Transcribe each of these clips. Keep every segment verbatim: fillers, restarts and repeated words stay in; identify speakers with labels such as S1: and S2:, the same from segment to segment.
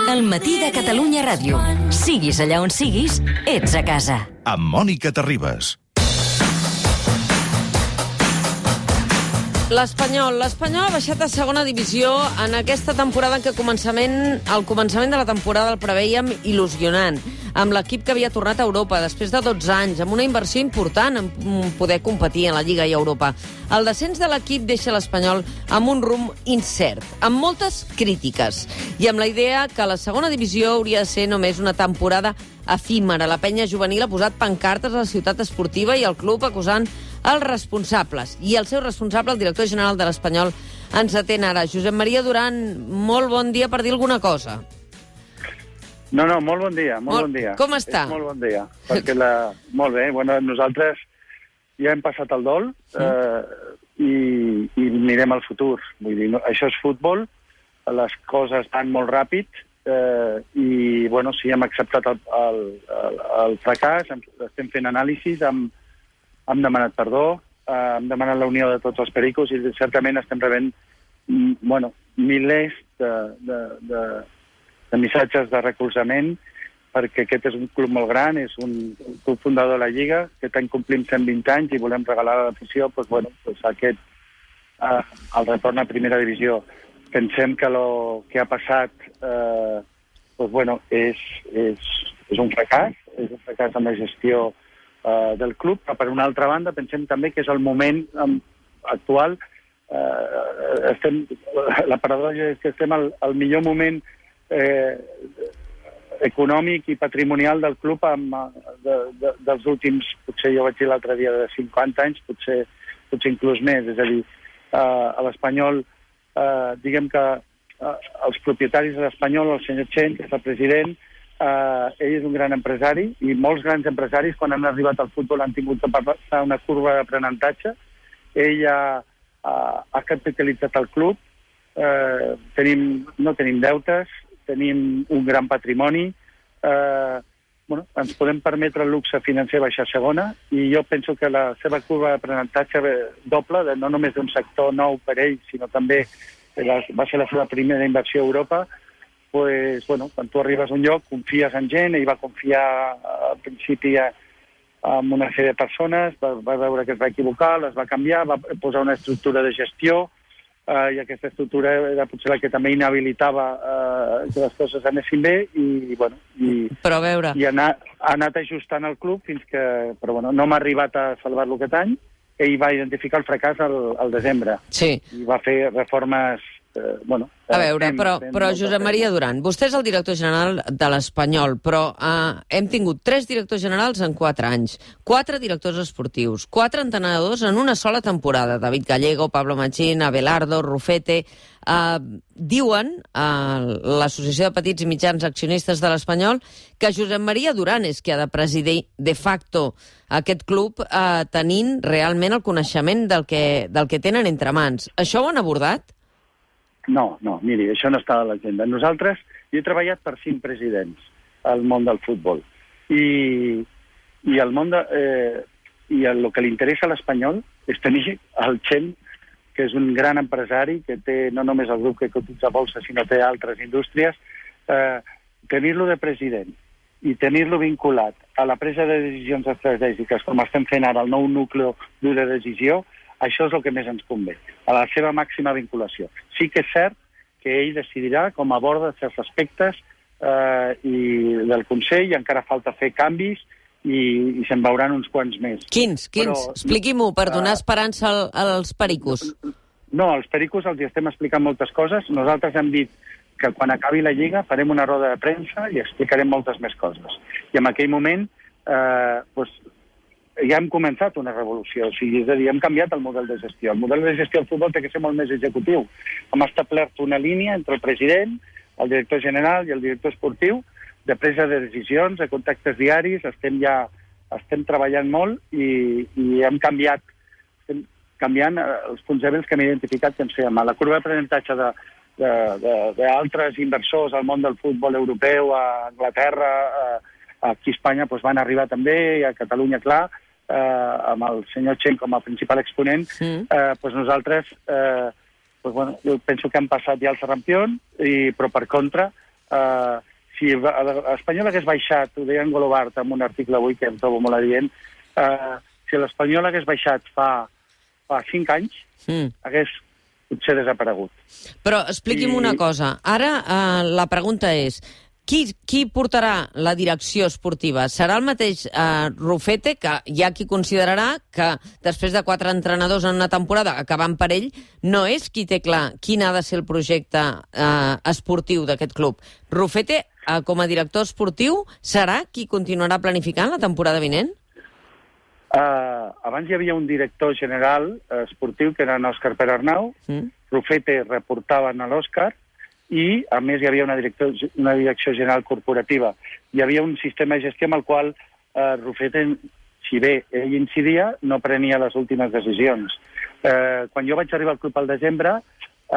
S1: El matí de Catalunya Ràdio. Siguis allà on siguis, ets a casa.
S2: Amb Mònica Terribas.
S3: L'Espanyol. L'Espanyol ha baixat a segona divisió en aquesta temporada en què començament, al començament de la temporada el prevèiem il·lusionant, amb l'equip que havia tornat a Europa després de dotze anys, amb una inversió important en poder competir en la Lliga i a Europa. El descens de l'equip deixa l'Espanyol amb un rumb incert, amb moltes crítiques, i amb la idea que la segona divisió hauria de ser només una temporada efímera. La penya juvenil ha posat pancartes a la ciutat esportiva i el club acusant els responsables. I el seu responsable, el director general de l'Espanyol, ens atén ara. Josep Maria Duran, molt bon dia per dir alguna cosa.
S4: No, no, molt bon dia, molt, molt bon dia.
S3: Com està?
S4: És molt bon dia, perquè la... Molt bé, bueno, nosaltres ja hem passat el dol sí. eh, i, i mirem al futur. Vull dir, no, això és futbol, les coses van molt ràpid eh, i, bueno, sí, hem acceptat el, el, el, el fracàs, estem fent anàlisis, hem, hem demanat perdó, eh, hem demanat la unió de tots els pericos i certament estem rebent, bueno, milers de... de, de de missatges de recolzament, perquè aquest és un club molt gran, és un, un club fundador de la Lliga, aquest any complim cent vint anys i volem regalar a l'afició doncs, bueno, doncs aquest, eh, el retorn a primera divisió. Pensem que el que ha passat eh, doncs, bueno, és, és, és un fracàs, és un fracàs amb la gestió eh, del club, però per una altra banda pensem també que és el moment eh, actual, eh, estem, la paradoxa és que estem al, al millor moment Eh, econòmic i patrimonial del club amb, de, de, dels últims, potser jo vaig dir l'altre dia, de cinquanta anys, potser, potser inclús més. És a dir, eh, a l'Espanyol, eh, diguem que eh, els propietaris de l'Espanyol, el senyor Chen, que és el president, eh, ell és un gran empresari, i molts grans empresaris, quan han arribat al futbol, han tingut que passar una curva d'aprenentatge. Ell ha, ha, ha capitalitzat el club, eh, tenim, no tenim deutes, tenim un gran patrimoni, eh, bueno, ens podem permetre el luxe financer baixar segona, i jo penso que la seva curva d'aprenentatge doble, de no només d'un sector nou per ell, sinó també la, va ser la seva primera inversió a Europa, pues, bueno, quan tu arribes a un lloc, confies en gent, ell va confiar al principi en una sèrie de persones, va, va veure que es va equivocar, les va canviar, va posar una estructura de gestió, Uh, i aquesta estructura era potser la que també inhabilitava uh, que les coses anessin bé i, bueno, i,
S3: però a veure...
S4: i ha, anat, ha anat ajustant el club fins que... Però bueno, no m'ha arribat a salvar-lo aquest any. Ell va identificar el fracàs al, al desembre.
S3: Sí.
S4: I va fer reformes... Eh, bueno,
S3: a veure,
S4: fem,
S3: però,
S4: fem
S3: però Josep Maria Duran, vostè és el director general de l'Espanyol, però eh, hem tingut tres directors generals en quatre anys, quatre directors esportius, quatre entrenadors en una sola temporada, David Gallego, Pablo Machín, Abelardo, Rufete. Eh, diuen a eh, l'Associació de Petits i Mitjans Accionistes de l'Espanyol que Josep Maria Duran és qui ha de presidir de facto aquest club, eh, tenint realment el coneixement del que, del que tenen entre mans. Això ho han abordat?
S4: No, no, miri, això no està a l'agenda. Nosaltres, jo he treballat per cinc presidents al món del futbol. I, i el món de... Eh, i el, el que li interessa a l'Espanyol és tenir el Chen, que és un gran empresari, que té no només el grup que cotitza a bolsa, sinó té altres indústries, eh, tenir-lo de president i tenir-lo vinculat a la presa de decisions estratègiques, com estem fent ara, el nou núcleo dur de decisió, això és el que més ens convé, a la seva màxima vinculació. Sí que és cert que ell decidirà com aborda certs aspectes eh, i del Consell, i encara falta fer canvis i, i se'n veuran uns quants més.
S3: Quins? Quins?
S4: Però,
S3: expliqui-m'ho per donar
S4: uh,
S3: esperança al, als pericos.
S4: No, als pericos els estem explicant moltes coses. Nosaltres hem dit que quan acabi la Lliga farem una roda de premsa i explicarem moltes més coses. I en aquell moment eh, doncs, ja hem començat una revolució, o sigui, és a dir, hem canviat el model de gestió. El model de gestió del futbol té que ser molt més executiu. Hem establert una línia entre el president, el director general i el director esportiu, de presa de decisions, de contactes diaris, estem ja estem treballant molt i, i hem canviat, estem canviant els punts dèbils que hem identificat que ens fèiem. A la curva d'aprenentatge de, d'altres inversors al món del futbol europeu, a Anglaterra, a, aquí a Espanya doncs van arribar també, i a Catalunya, clar, eh, amb el senyor Chen com a principal exponent, sí. eh, doncs nosaltres, eh, doncs, bueno, jo penso que hem passat ja el Sarampión, i, però per contra, Uh, si l'Espanyol hagués baixat, ho deia en Golobart en un article avui que em trobo molt adient, uh, si l'Espanyol hagués baixat fa, fa cinc anys, mm. hagués potser desaparegut.
S3: Però expliqui'm I... una cosa. Ara uh, la pregunta és, qui, qui portarà la direcció esportiva? Serà el mateix uh, Rufete, que hi ha qui considerarà que després de quatre entrenadors en una temporada, acabant per ell, no és qui té clar quin ha de ser el projecte uh, esportiu d'aquest club. Rufete, uh, com a director esportiu, serà qui continuarà planificant la temporada vinent?
S4: Uh, abans hi havia un director general uh, esportiu, que era en Òscar Perarnau. Mm. Rufete reportava a l'Òscar, i, a més, hi havia una, director, una direcció general corporativa. Hi havia un sistema de gestió amb el qual uh, Rufete, si bé ell incidia, no prenia les últimes decisions. Uh, quan jo vaig arribar al club al desembre, uh,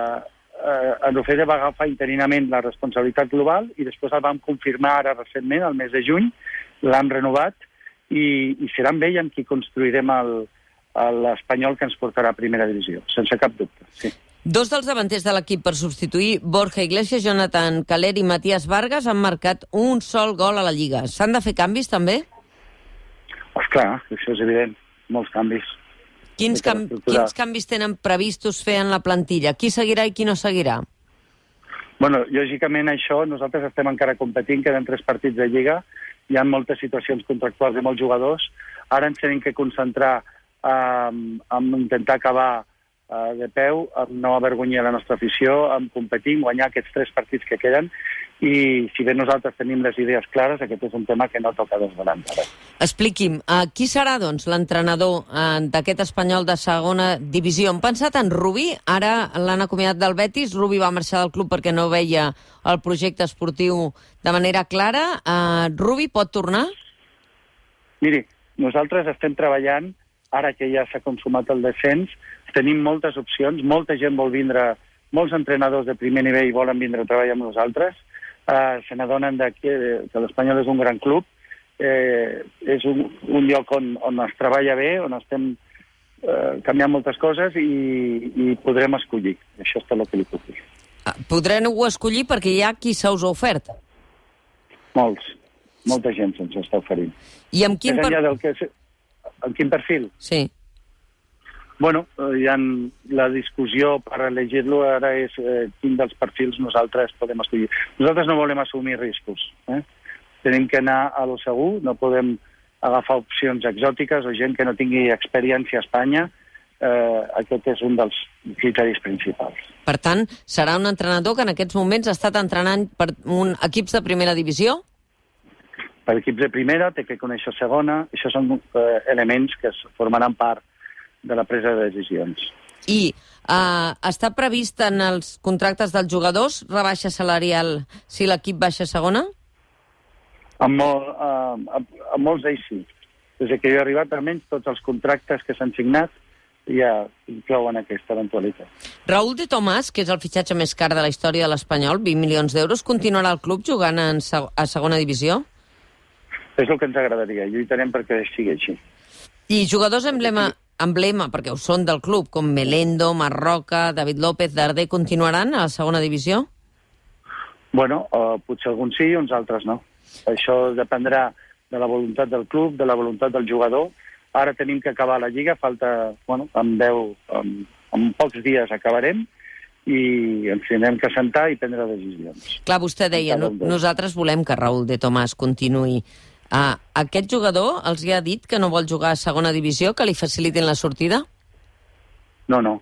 S4: uh, en Rufete va agafar interinament la responsabilitat global i després el vam confirmar ara recentment, al mes de juny, l'hem renovat, i, i serà amb ell amb qui construirem l'Espanyol que ens portarà a primera divisió, sense cap dubte, sí.
S3: Dos dels davanters de l'equip per substituir Borja Iglesias, Jonathan Caler i Matías Vargas han marcat un sol gol a la Lliga. S'han de fer canvis, també?
S4: Esclar, això és evident. Molts canvis.
S3: Quins, cam quins canvis tenen previstos fer en la plantilla? Qui seguirà i qui no seguirà?
S4: Bueno, lògicament això, nosaltres estem encara competint, queden tres partits de Lliga, hi ha moltes situacions contractuals de molts jugadors. Ara ens tenim que concentrar eh, en intentar acabar eh, de peu, en no avergonyir la nostra afició, en competir, en guanyar aquests tres partits que queden, i si bé nosaltres tenim les idees clares, aquest és un tema que no toca desvelar encara.
S3: Expliqui'm, uh, qui serà doncs l'entrenador uh, d'aquest Espanyol de segona divisió? Hem pensat en Rubi, ara l'han acomiadat del Betis, Rubi va marxar del club perquè no veia el projecte esportiu de manera clara. Uh, Rubi pot tornar?
S4: Miri, nosaltres estem treballant, ara que ja s'ha consumat el descens, tenim moltes opcions, molta gent vol vindre, molts entrenadors de primer nivell volen vindre a treballar amb nosaltres, uh, se n'adonen que, que l'Espanyol és un gran club, eh, és un, un lloc on, on es treballa bé, on estem eh, canviant moltes coses i, i podrem escollir. Això és tot el que li puc dir.
S3: Podreu escollir perquè hi ha qui se us ha ofert?
S4: Molts. Molta gent se'ns està oferint.
S3: I amb quin, per...
S4: del que... amb quin perfil?
S3: Sí.
S4: Bueno, hi ha la discussió per elegir-lo ara és eh, quin dels perfils nosaltres podem escollir. Nosaltres no volem assumir riscos. Eh? Tenim que anar a lo segur, no podem agafar opcions exòtiques o gent que no tingui experiència a Espanya. Eh, aquest és un dels criteris principals.
S3: Per tant, serà un entrenador que en aquests moments ha estat entrenant per un equips de primera divisió?
S4: Per equips de primera, té que conèixer segona. Això són eh, elements que formaran part de la presa de decisions.
S3: I uh, està previst en els contractes dels jugadors rebaixa salarial si l'equip baixa a segona?
S4: Amb, molt, uh, amb, amb molts d'ells sí. Des que jo he arribat, almenys tots els contractes que s'han signat ja inclouen aquesta eventualitat.
S3: Raúl de Tomàs, que és el fitxatge més car de la història de l'Espanyol, vint milions d'euros, continuarà al club jugant en seg a segona divisió?
S4: És el que ens agradaria. Lluitarem perquè sigui així.
S3: I jugadors emblema, emblema, perquè ho són del club, com Melendo, Marroca, David López, Darder, continuaran a la segona divisió?
S4: Bueno, uh, potser alguns sí i uns altres no. Això dependrà de la voluntat del club, de la voluntat del jugador. Ara tenim que acabar la Lliga, falta, bueno, en deu, en, en pocs dies acabarem i ens tindrem que sentar i prendre decisions.
S3: Clar, vostè deia, no, nosaltres volem que Raúl de Tomàs continuï. Uh, aquest jugador els hi ha dit que no vol jugar a segona divisió, que li facilitin la sortida?
S4: No, no.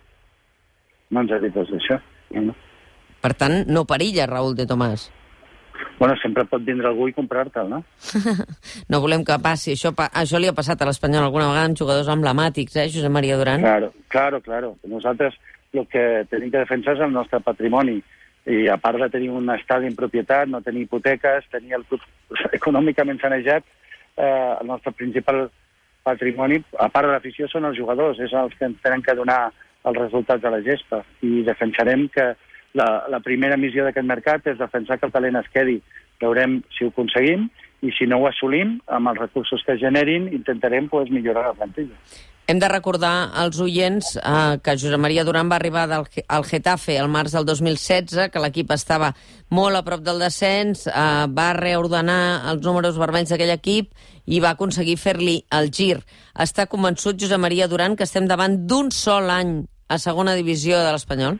S4: No ens ha dit res d'això. No, no.
S3: Per tant, no perilla Raúl de Tomàs.
S4: Bueno, sempre pot vindre algú i comprar-te'l, no?
S3: No volem que passi. Això, això li ha passat a l'Espanyol alguna vegada amb jugadors emblemàtics, eh, Josep Maria Duran?
S4: Claro, claro, claro. Nosaltres el que tenim que defensar és el nostre patrimoni. I a part de tenir un estadi en propietat, no tenir hipoteques, tenir el club econòmicament sanejat, eh, el nostre principal patrimoni, a part de l'afició, són els jugadors. És els que ens tenen que donar els resultats a la gespa. I defensarem que La, la primera missió d'aquest mercat és defensar que el talent es quedi. Veurem si ho aconseguim i si no ho assolim, amb els recursos que generin, intentarem pues, millorar la plantilla.
S3: Hem de recordar als oients eh, que Josep Maria Duran va arribar del, al Getafe el març del dos mil setze, que l'equip estava molt a prop del descens, eh, va reordenar els números vermells d'aquell equip i va aconseguir fer-li el gir. Està convençut, Josep Maria Duran, que estem davant d'un sol any a segona divisió de l'Espanyol?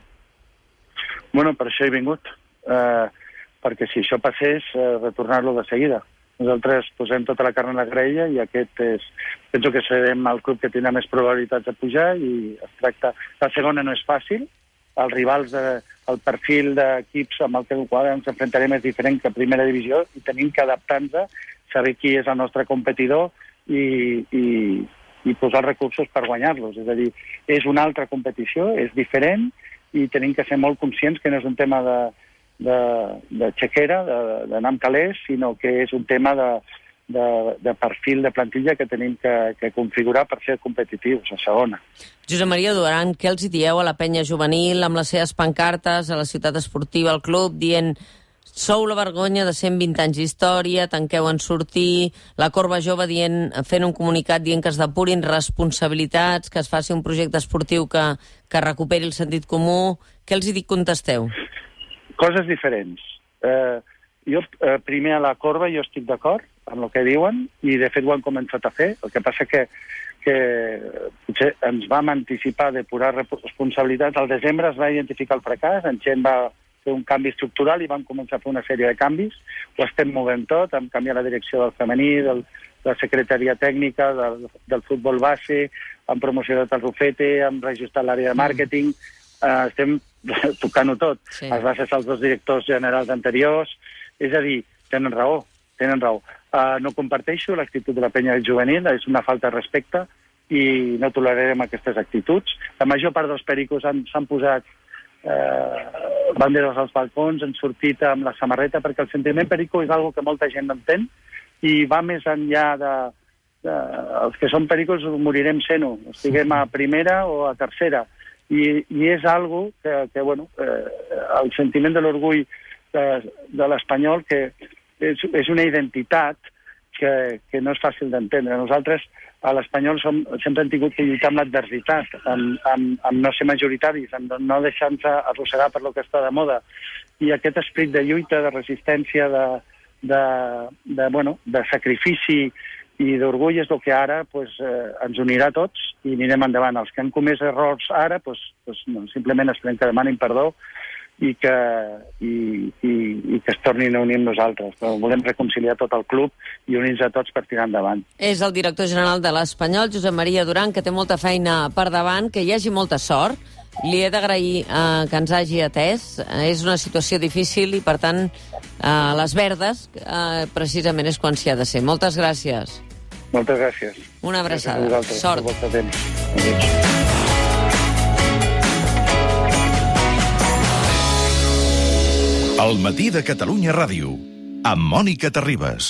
S4: Bueno, per això he vingut. Eh, perquè si això passés, eh, retornar-lo de seguida. Nosaltres posem tota la carn a la graella i aquest és... Penso que serem el club que tindrà més probabilitats de pujar i es tracta... La segona no és fàcil. Els rivals, de, el perfil d'equips amb el que qual ens enfrontarem és diferent que primera divisió i tenim que adaptar-nos a saber qui és el nostre competidor i, i, i posar recursos per guanyar-los. És a dir, és una altra competició, és diferent i tenim que ser molt conscients que no és un tema de... de, de xequera, d'anar amb calés, sinó que és un tema de, de, de perfil de plantilla que tenim que, que configurar per ser competitius a segona.
S3: Josep Maria Duran, què els hi dieu a la penya juvenil amb les seves pancartes, a la ciutat esportiva, al club, dient sou la vergonya de cent vint anys d'història, tanqueu en sortir, la Corba Jove dient, fent un comunicat dient que es depurin responsabilitats, que es faci un projecte esportiu que, que recuperi el sentit comú. Què els hi dic, contesteu?
S4: Coses diferents. Eh, jo, eh, primer a la Corba, jo estic d'acord amb el que diuen, i de fet ho han començat a fer. El que passa que, que potser ens vam anticipar de depurar responsabilitats. Al desembre es va identificar el fracàs, en gent va fer un canvi estructural i vam començar a fer una sèrie de canvis. Ho estem movent tot, hem canviat la direcció del femení, del, de la secretaria tècnica, del, del futbol base, hem promocionat el Rufete, hem reajustat l'àrea de màrqueting, Uh, estem tocant-ho tot.
S3: Sí.
S4: Els bases als dos directors generals anteriors. És a dir, tenen raó, tenen raó. Uh, no comparteixo l'actitud de la penya juvenil, és una falta de respecte i no tolerarem aquestes actituds. La major part dels pericos s'han posat uh, banderes als balcons, han sortit amb la samarreta, perquè el sentiment perico és algo que molta gent entén i va més enllà de... de els que són pericos morirem sent-ho, estiguem a primera o a tercera. I, i és algo que, que bueno, eh, el sentiment de l'orgull de, de l'espanyol, que és, és una identitat que, que no és fàcil d'entendre. Nosaltres, a l'espanyol, som, sempre hem tingut que lluitar amb l'adversitat, amb, amb, amb no ser majoritaris, amb no deixar-nos arrossegar per lo que està de moda. I aquest esperit de lluita, de resistència, de, de, de, bueno, de sacrifici i d'orgull és el que ara pues, eh, ens unirà a tots i anirem endavant. Els que han comès errors ara, pues, pues, no, simplement esperem que demanin perdó i que, i, i, i que es tornin a unir amb nosaltres. Però volem reconciliar tot el club i unir-nos a tots per tirar endavant.
S3: És el director general de l'Espanyol, Josep Maria Duran, que té molta feina per davant, que hi hagi molta sort. Li he d'agrair eh, que ens hagi atès. Eh, és una situació difícil i, per tant, eh, les verdes eh, precisament és quan s'hi ha de ser. Moltes gràcies.
S4: Moltes gràcies.
S3: Una abraçada. Sort.
S2: El matí de Catalunya Ràdio, amb Mònica Terribas.